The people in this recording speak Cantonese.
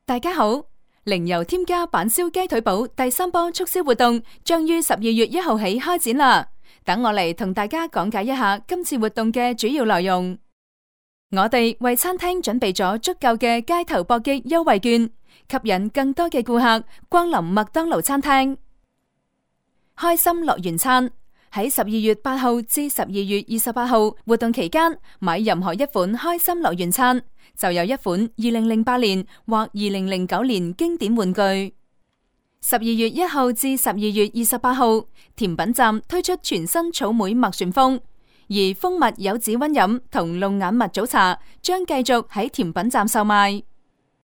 大家好，零油添加板燒雞腿堡第3波促銷活動將於12月1號起開展啦。等我嚟同大家講解一下今次活動嘅主要內容。我哋為餐廳準備咗足夠嘅街頭搏擊優惠券，吸引更多嘅顧客光臨麥當勞餐廳。開心樂園餐喺12月8號至12月28號活動期間，買任何一款開心樂園餐，就有一款2008年或2009年經典玩具。12月1號至12月28號，甜品站推出全新草莓麥旋風，而蜂蜜柚子溫飲同龍眼蜜棗茶將繼續喺甜品站售賣。